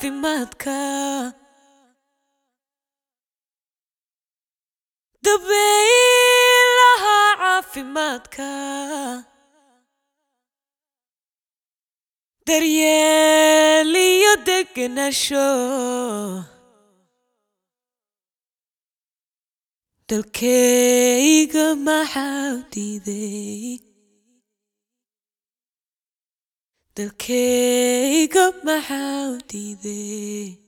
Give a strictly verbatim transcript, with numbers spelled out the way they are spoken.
caafimaadka dabaylaha caafimaadka daryeel iyo degenaansho dalkayga maxaa diiday dalkayga maxaa diiday